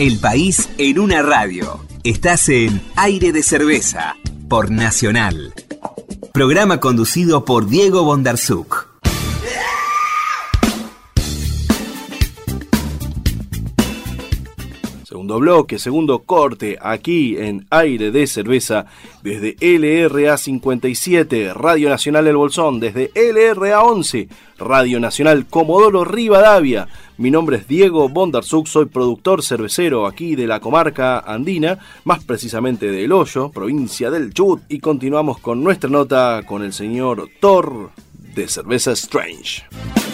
El país en una radio. Estás en Aire de Cerveza, por Nacional. Programa conducido por Diego Bondarsuk. Segundo bloque, segundo corte, aquí en Aire de Cerveza, desde LRA 57, Radio Nacional El Bolsón, desde LRA 11, Radio Nacional Comodoro Rivadavia. Mi nombre es Diego Bondarsuk, soy productor cervecero aquí de la comarca andina, más precisamente de El Hoyo, provincia del Chubut, y continuamos con nuestra nota con el señor Thor de Cerveza Strange.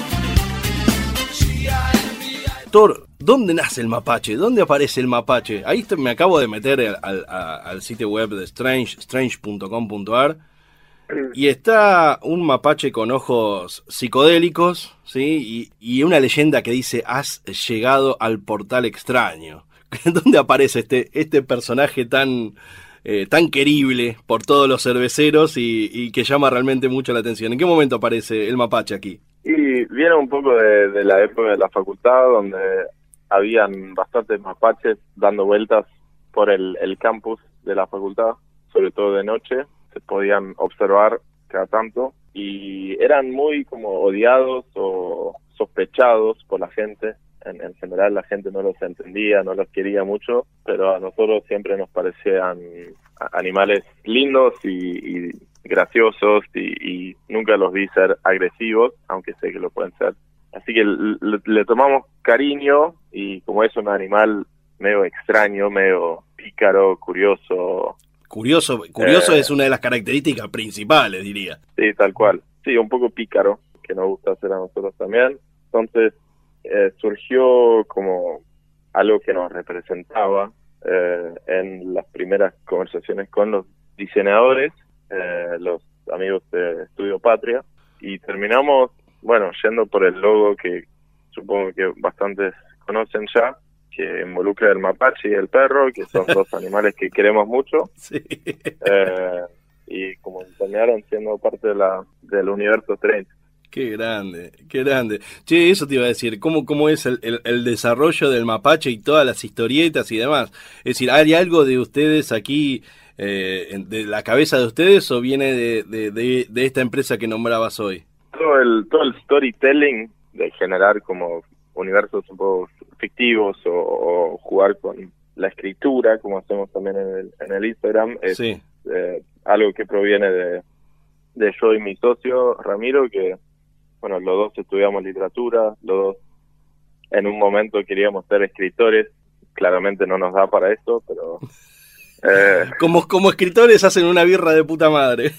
Thor, ¿dónde nace el mapache? ¿Dónde aparece el mapache? Ahí me acabo de meter al sitio web de strange.com.ar y está un mapache con ojos psicodélicos, ¿sí? Y una leyenda que dice: has llegado al portal extraño. ¿Dónde aparece este personaje tan querible por todos los cerveceros y que llama realmente mucho la atención? ¿En qué momento aparece el mapache aquí? Y viene un poco de la época de la facultad, donde habían bastantes mapaches dando vueltas por el campus de la facultad, sobre todo de noche, se podían observar cada tanto, y eran muy como odiados o sospechados por la gente. En general la gente no los entendía, no los quería mucho, pero a nosotros siempre nos parecían animales lindos y graciosos, y nunca los vi ser agresivos, aunque sé que lo pueden ser. Así que le tomamos cariño, y como es un animal medio extraño, medio pícaro, curioso. Curioso es una de las características principales, diría. Sí, tal cual. Sí, un poco pícaro, que nos gusta hacer a nosotros también. Entonces surgió como algo que nos representaba en las primeras conversaciones con los diseñadores, los amigos de Estudio Patria, y terminamos, yendo por el logo que supongo que bastantes conocen ya, que involucra el mapache y el perro, que son dos animales que queremos mucho. Sí. Y como terminaron siendo parte del universo Strange. Qué grande, qué grande. Che, eso te iba a decir, ¿cómo es el desarrollo del mapache y todas las historietas y demás? Es decir, ¿hay algo de ustedes aquí, de la cabeza de ustedes, o viene de esta empresa que nombrabas hoy? Todo el storytelling, de generar como universos un poco fictivos o jugar con la escritura, como hacemos también en el Instagram, es sí. Algo que proviene de yo y mi socio Ramiro, que los dos estudiamos literatura, los dos en un momento queríamos ser escritores. Claramente no nos da para esto, pero como escritores hacen una birra de puta madre.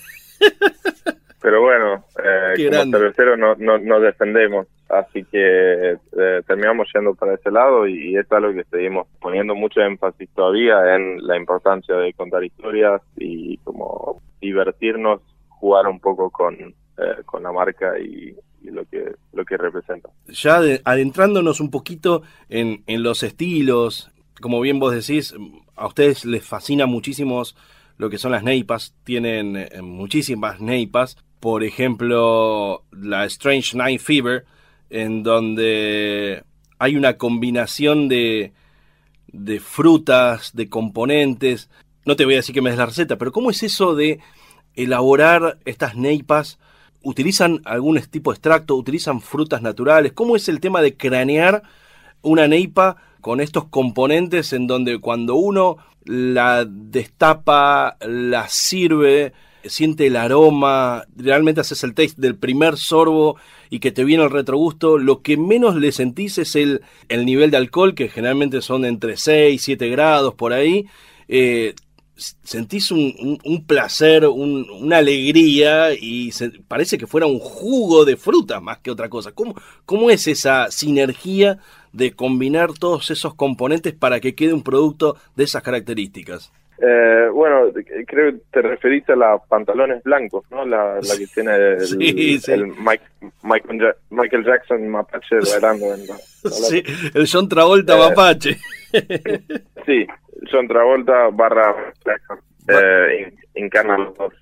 Pero como cerveceros nos defendemos, así que terminamos yendo para ese lado, y es algo que seguimos poniendo mucho énfasis todavía en la importancia de contar historias y como divertirnos, jugar un poco con la marca y lo que representa. Ya adentrándonos un poquito en los estilos, como bien vos decís, a ustedes les fascina muchísimo lo que son las neipas, tienen muchísimas neipas, por ejemplo la Strange Night Fever, en donde hay una combinación de frutas, de componentes. No te voy a decir que me des la receta, pero ¿cómo es eso de elaborar estas neipas? ¿Utilizan algún tipo de extracto? ¿Utilizan frutas naturales? ¿Cómo es el tema de cranear una neipa con estos componentes, en donde cuando uno la destapa, la sirve, siente el aroma, realmente haces el taste del primer sorbo y que te viene el retrogusto? Lo que menos le sentís es el nivel de alcohol, que generalmente son entre 6 y 7 grados por ahí. Sentís un placer, una alegría, y parece que fuera un jugo de fruta más que otra cosa. ¿Cómo es esa sinergia de combinar todos esos componentes para que quede un producto de esas características? Creo que te referís a los pantalones blancos, ¿no? La que tiene el Michael Jackson mapache bailando. Sí, el John Travolta mapache. Sí, John Travolta / Jackson, encarnan los dos.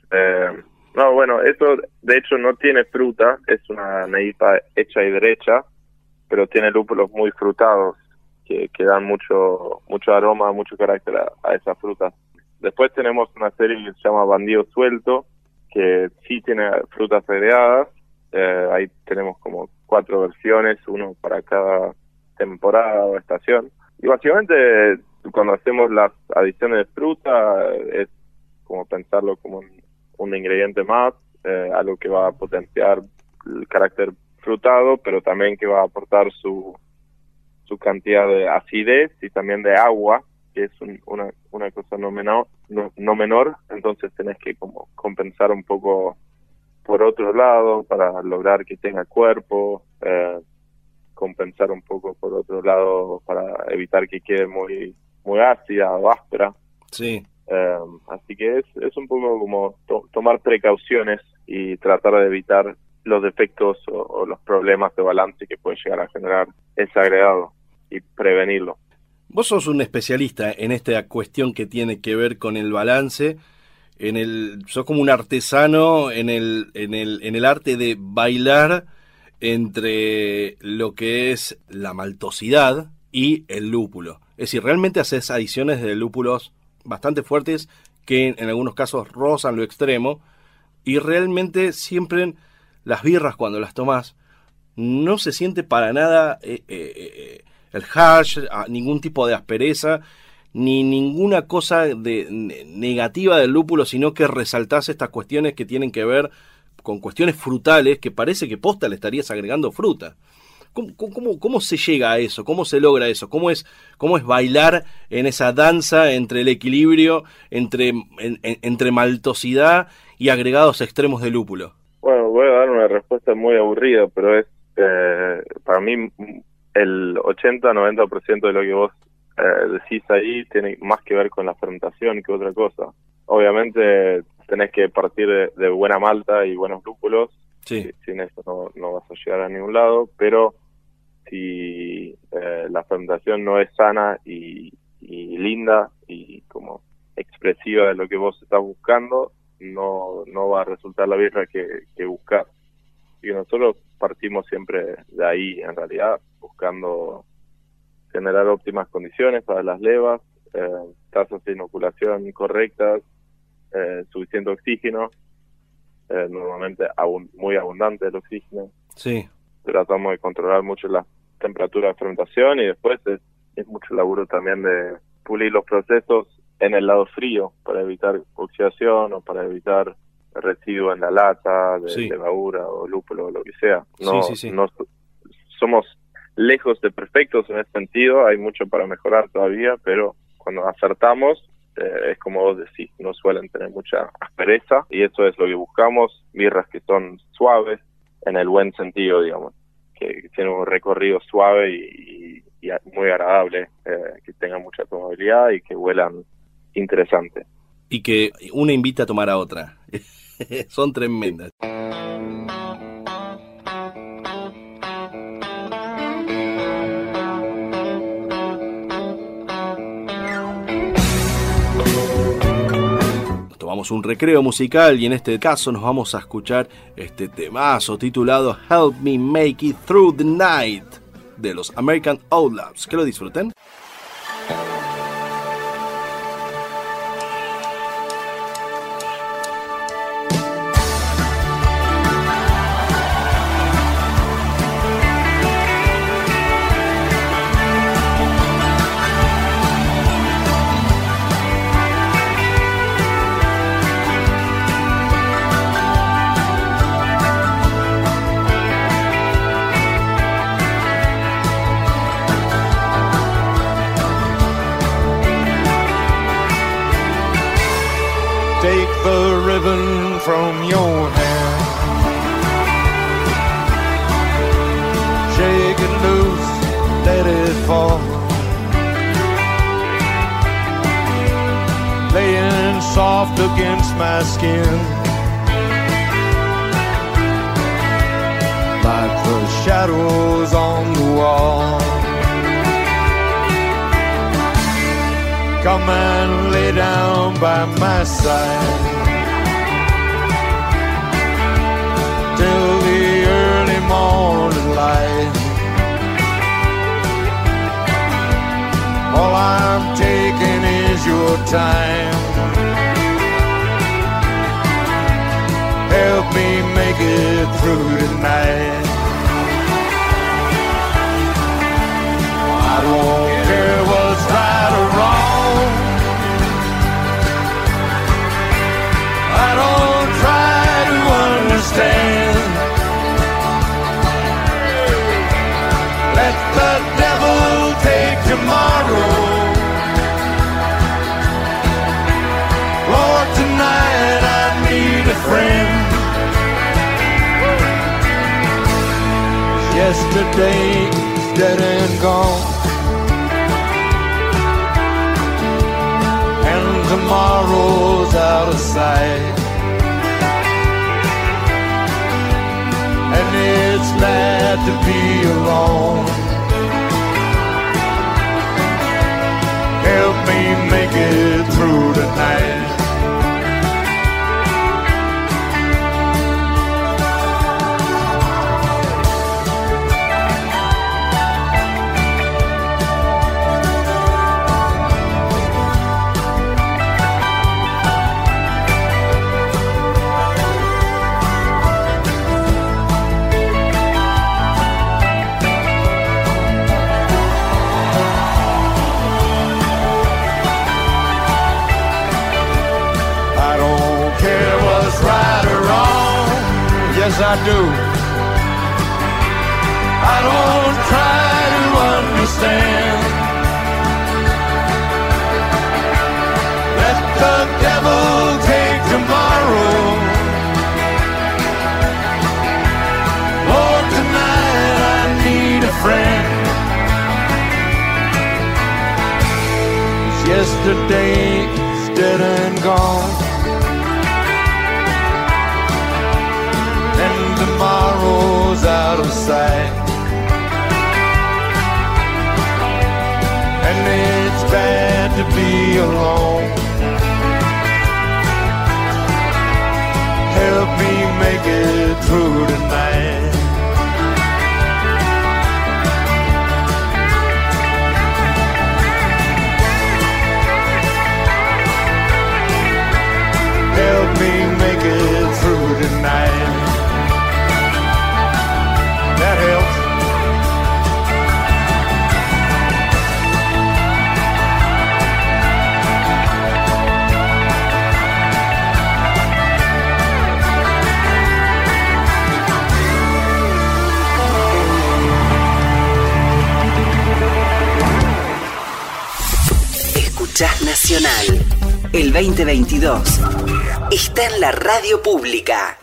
Esto de hecho no tiene fruta, es una neipa hecha y derecha, pero tiene lúpulos muy frutados. que dan mucho aroma, mucho carácter a esas frutas. Después tenemos una serie que se llama Bandido Suelto, que sí tiene frutas agregadas. Ahí tenemos como 4 versiones, uno para cada temporada o estación. Y básicamente cuando hacemos las adiciones de fruta es como pensarlo como un ingrediente más, algo que va a potenciar el carácter frutado, pero también que va a aportar su cantidad de acidez y también de agua, que es una cosa no menor, entonces tenés que como compensar un poco por otro lado para lograr que tenga cuerpo, compensar un poco por otro lado para evitar que quede muy ácida o áspera. Sí. Así que es un poco como tomar precauciones y tratar de evitar los defectos o los problemas de balance que puede llegar a generar ese agregado y prevenirlo. Vos sos un especialista en esta cuestión que tiene que ver con el balance, sos como un artesano en el arte de bailar entre lo que es la maltosidad y el lúpulo. Es decir, realmente haces adiciones de lúpulos bastante fuertes que en algunos casos rozan lo extremo, y realmente siempre las birras cuando las tomás no se siente para nada el hash, ningún tipo de aspereza, ni ninguna cosa negativa del lúpulo, sino que resaltás estas cuestiones que tienen que ver con cuestiones frutales, que parece que posta le estarías agregando fruta. ¿Cómo se llega a eso? ¿Cómo se logra eso? ¿Cómo es bailar en esa danza entre el equilibrio, entre maltosidad y agregados extremos de lúpulo? Bueno, voy a dar una respuesta muy aburrida, pero es para mí el 80-90% de lo que vos decís ahí tiene más que ver con la fermentación que otra cosa. Obviamente tenés que partir de buena malta y buenos lúpulos. Sí. Sin eso no vas a llegar a ningún lado, pero si la fermentación no es sana y linda y como expresiva de lo que vos estás buscando, no va a resultar la birra que buscás. Y nosotros partimos siempre de ahí, en realidad, buscando generar óptimas condiciones para las levas, tasas de inoculación correctas, suficiente oxígeno, normalmente muy abundante el oxígeno. Sí. Tratamos de controlar mucho la temperatura de fermentación y después es mucho laburo también de pulir los procesos en el lado frío para evitar oxidación o para evitar residuo en la lata de levadura o lúpulo o lo que sea. No somos lejos de perfectos en ese sentido, hay mucho para mejorar todavía, pero cuando acertamos es como vos decís, no suelen tener mucha aspereza y eso es lo que buscamos, birras que son suaves en el buen sentido, digamos, que tienen un recorrido suave y muy agradable, que tengan mucha tomabilidad y que huelan interesante. Y que una invita a tomar a otra. Son tremendas. Tomamos un recreo musical y en este caso nos vamos a escuchar este temazo titulado Help Me Make It Through the Night de los American Outlaws. Que lo disfruten. Take the ribbon from your hand, shake it loose, let it fall, laying soft against my skin, like the shadows on the wall. Come and lay down by my side till the early morning light. time. Help me make it through tonight. I don't care what's right or wrong. I don't try to understand. Let the devil take tomorrow. Lord, tonight I need a friend. Yesterday's dead and gone, and tomorrow's out of sight. And it's bad to be alone. Help me make it through tonight. Yes, I do. I don't try to understand. Let the devil take tomorrow. Lord, tonight I need a friend. Yesterday's dead and gone, tomorrow's out of sight. And it's bad to be alone. Help me make it through tonight. Help me make it through tonight. That helps. Escuchás Nacional. El 2022 está en la radio pública.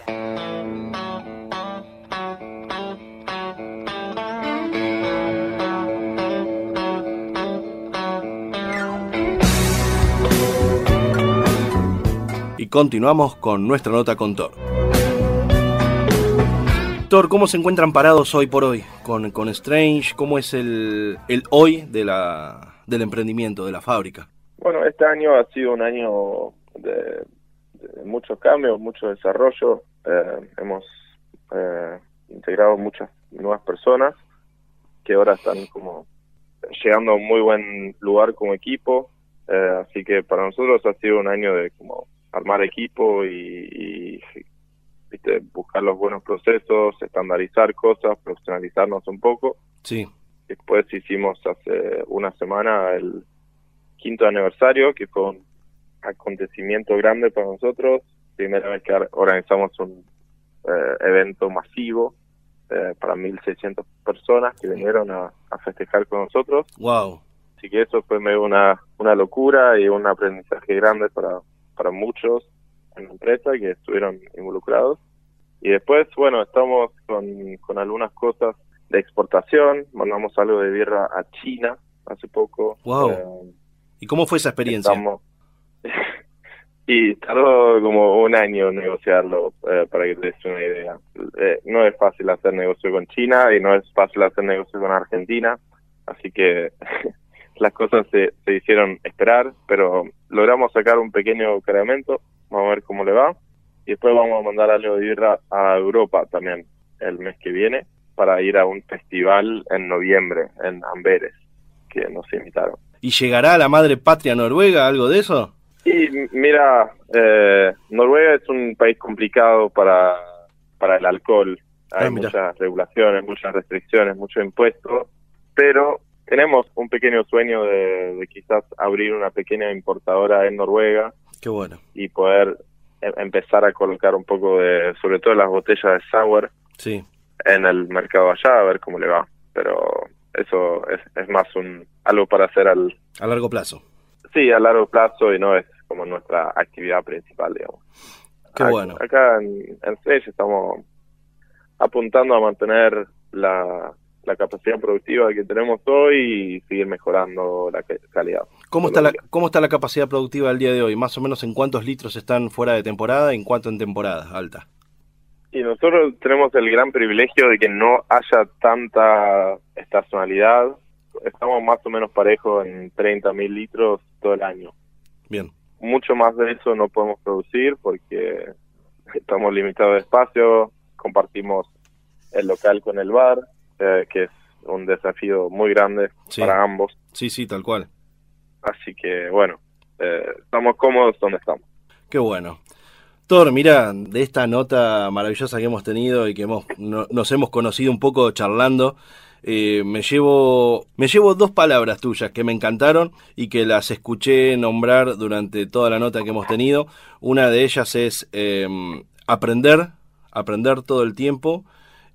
Y continuamos con nuestra nota con Thor. Thor, ¿cómo se encuentran parados hoy por hoy con Strange? ¿Cómo es el hoy del emprendimiento, de la fábrica? Bueno, este año ha sido un año de muchos cambios, mucho desarrollo. Hemos integrado muchas nuevas personas que ahora están como llegando a un muy buen lugar como equipo. Así que para nosotros ha sido un año de como armar equipo y ¿viste? Buscar los buenos procesos, estandarizar cosas, profesionalizarnos un poco. Sí. Después hicimos hace una semana el 5º aniversario, que fue un acontecimiento grande para nosotros. Primera vez que organizamos un evento masivo para 1.600 personas que vinieron a festejar con nosotros. Wow. Así que eso fue medio una locura y un aprendizaje grande para muchos en la empresa que estuvieron involucrados. Y después, bueno, estamos con algunas cosas de exportación. Mandamos algo de birra a China hace poco. Wow. ¿Y cómo fue esa experiencia? Y tardó como un año negociarlo, para que te des una idea. No es fácil hacer negocio con China y no es fácil hacer negocio con Argentina. Así que las cosas se hicieron esperar, pero logramos sacar un pequeño cargamento. Vamos a ver cómo le va. Y después vamos a mandar algo de birra a Europa también el mes que viene para ir a un festival en noviembre en Amberes, que nos invitaron. ¿Y llegará a la madre patria Noruega algo de eso? Y mira, Noruega es un país complicado para el alcohol. Hay muchas regulaciones, muchas restricciones, muchos impuestos, pero tenemos un pequeño sueño de quizás abrir una pequeña importadora en Noruega. Qué bueno. Y poder empezar a colocar un poco de, sobre todo las botellas de sour, sí, en el mercado allá, a ver cómo le va. Pero eso es más algo para hacer a largo plazo. Sí, a largo plazo, y no es como nuestra actividad principal, digamos. Qué bueno. Acá en Strange estamos apuntando a mantener la capacidad productiva que tenemos hoy y seguir mejorando la calidad. ¿Cómo está la capacidad productiva al día de hoy? Más o menos, ¿en cuántos litros están fuera de temporada y en cuánto en temporada alta? Y nosotros tenemos el gran privilegio de que no haya tanta estacionalidad. Estamos más o menos parejos en 30.000 litros todo el año. Bien. Mucho más de eso no podemos producir porque estamos limitados de espacio, compartimos el local con el bar, que es un desafío muy grande para ambos. Sí, tal cual. Así que, bueno, estamos cómodos donde estamos. Qué bueno. Thor, mira, de esta nota maravillosa que hemos tenido y que nos hemos conocido un poco charlando, me llevo 2 palabras tuyas que me encantaron y que las escuché nombrar durante toda la nota que hemos tenido. Una de ellas es aprender todo el tiempo.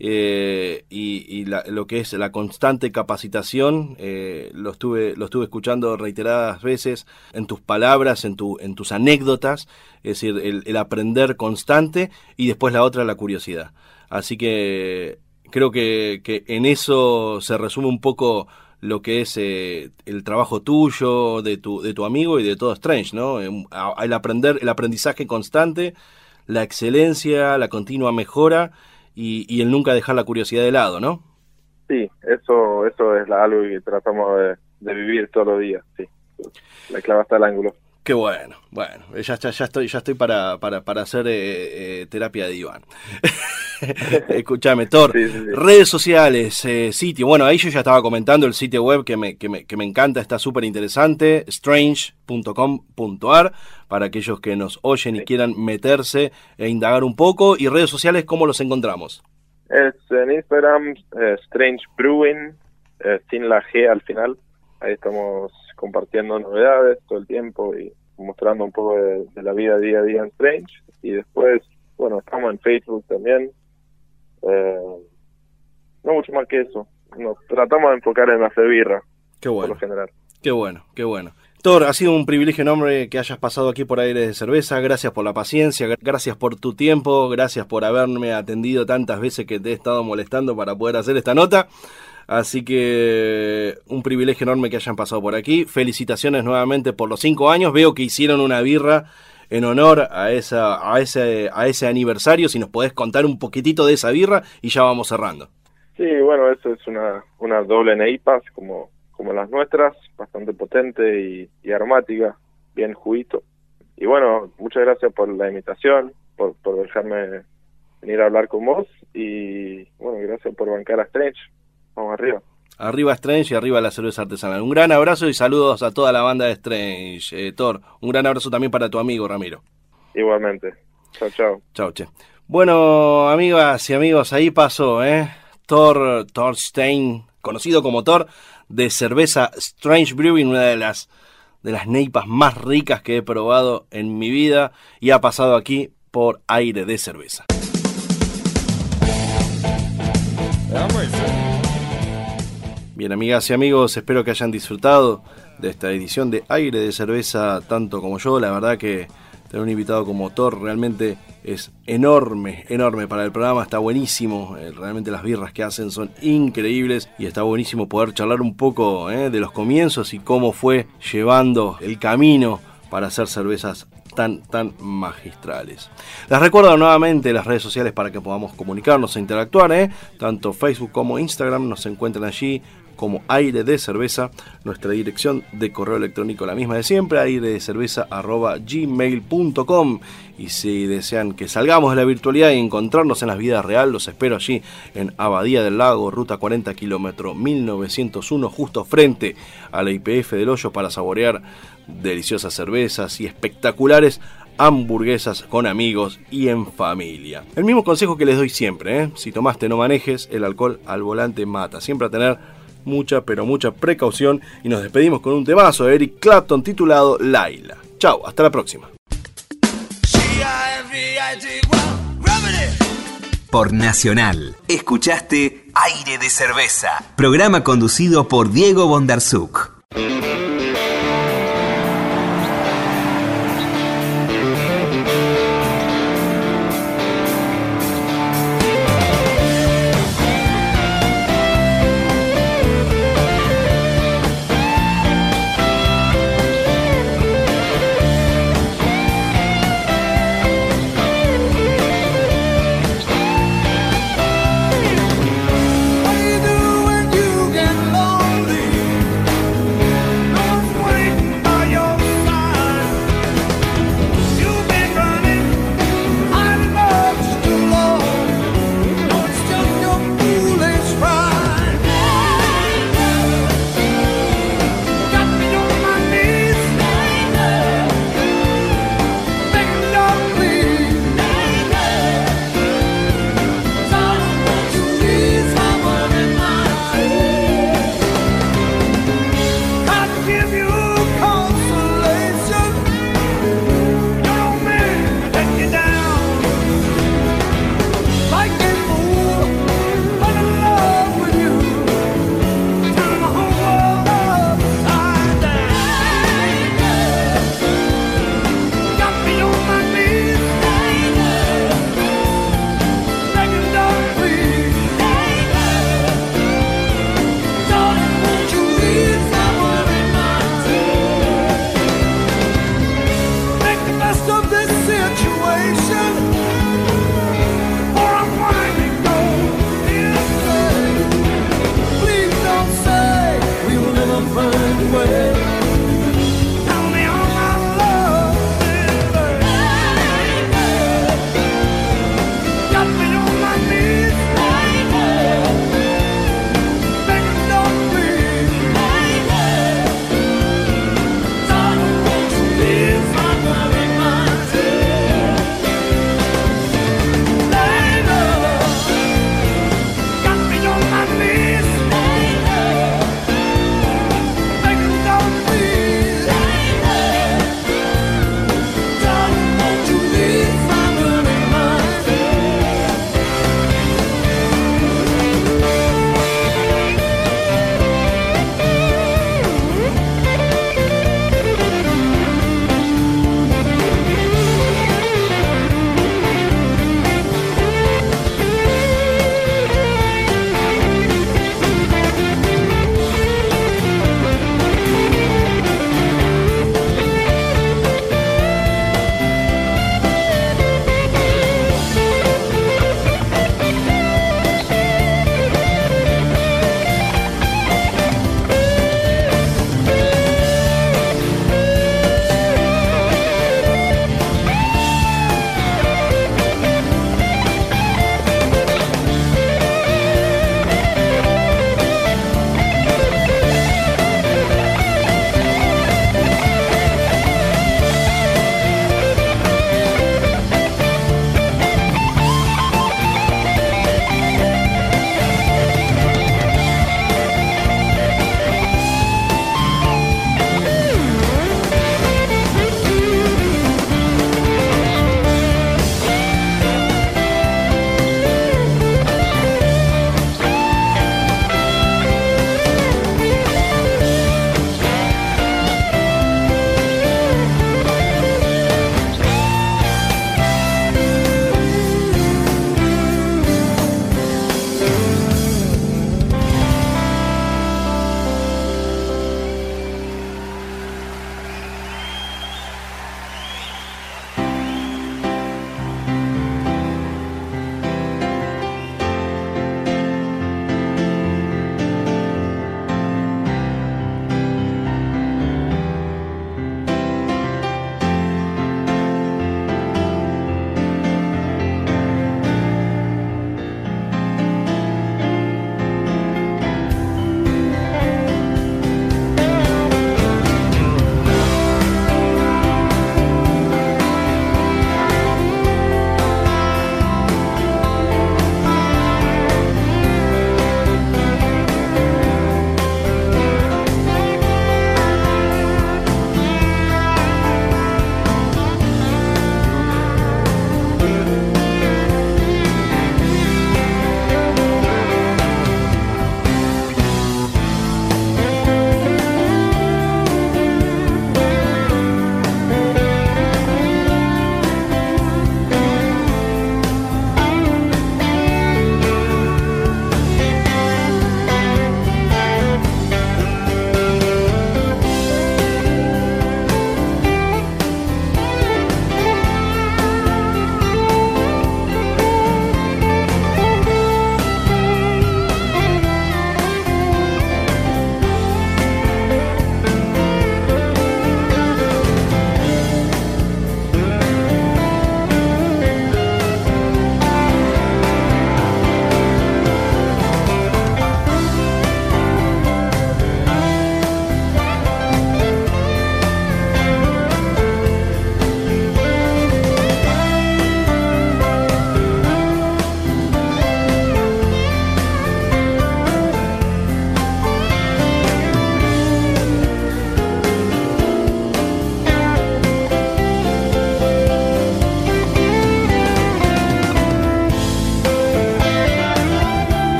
Y lo que es la constante capacitación, lo estuve escuchando reiteradas veces en tus palabras, en tus anécdotas, es decir, el aprender constante, y después la otra, la curiosidad. Así que creo que en eso se resume un poco lo que es el trabajo tuyo, de tu amigo y de todo Strange, ¿no? El aprendizaje constante, la excelencia, la continua mejora y el nunca dejar la curiosidad de lado, ¿no? Sí, eso es algo que tratamos de vivir todos los días, sí. La clave está el ángulo. Qué bueno, ya estoy para hacer terapia de diván. Escúchame, Thor, sí. Redes sociales, sitio, bueno, ahí yo ya estaba comentando el sitio web que me encanta, está súper interesante, strange.com.ar, para aquellos que nos oyen y quieran meterse e indagar un poco. Y redes sociales, ¿cómo los encontramos? Es en Instagram, Strange Brewing, sin la G al final. Ahí estamos compartiendo novedades todo el tiempo y mostrando un poco de la vida día a día en Strange. Y después, bueno, estamos en Facebook también. No mucho más que eso. Nos tratamos de enfocar en hacer birra. Qué bueno. Por lo general. Qué bueno. Thor, ha sido un privilegio enorme que hayas pasado aquí por Aire de Cerveza. Gracias por la paciencia, gracias por tu tiempo, gracias por haberme atendido tantas veces que te he estado molestando para poder hacer esta nota. Así que un privilegio enorme que hayan pasado por aquí. Felicitaciones nuevamente por los 5 años. Veo que hicieron una birra en honor a ese aniversario. Si nos podés contar un poquitito de esa birra y ya vamos cerrando. Sí, bueno, eso es una doble NEIPA como las nuestras, bastante potente y aromática, bien juguito. Y bueno, muchas gracias por la invitación, por dejarme venir a hablar con vos, y bueno, gracias por bancar a Strange. Vamos arriba. Arriba Strange y arriba la cerveza artesanal. Un gran abrazo y saludos a toda la banda de Strange. Thor, un gran abrazo también para tu amigo Ramiro. Igualmente. Chao. Chao, che. Bueno, amigas y amigos, ahí pasó, Thorstein, conocido como Thor, de cerveza Strange Brewing, una de las neipas más ricas que he probado en mi vida, y ha pasado aquí por Aire de Cerveza. Bien, amigas y amigos, espero que hayan disfrutado de esta edición de Aire de Cerveza tanto como yo. La verdad que tener un invitado como Thor realmente es enorme para el programa, está buenísimo, realmente las birras que hacen son increíbles y está buenísimo poder charlar un poco de los comienzos y cómo fue llevando el camino para hacer cervezas tan magistrales. Les recuerdo nuevamente las redes sociales para que podamos comunicarnos e interactuar, tanto Facebook como Instagram, nos encuentran allí como Aire de Cerveza. Nuestra dirección de correo electrónico la misma de siempre, airedecerveza@gmail.com. Y si desean que salgamos de la virtualidad y encontrarnos en la vida real, los espero allí en Abadía del Lago, ruta 40, kilómetro 1901, justo frente a la YPF del Hoyo, para saborear deliciosas cervezas y espectaculares hamburguesas con amigos y en familia. El mismo consejo que les doy siempre, si tomaste no manejes, el alcohol al volante mata. Siempre a tener mucha, pero mucha precaución. Y nos despedimos con un temazo de Eric Clapton titulado Laila. Chau, hasta la próxima. Por Nacional, escuchaste Aire de Cerveza, programa conducido por Diego Bondarsuk.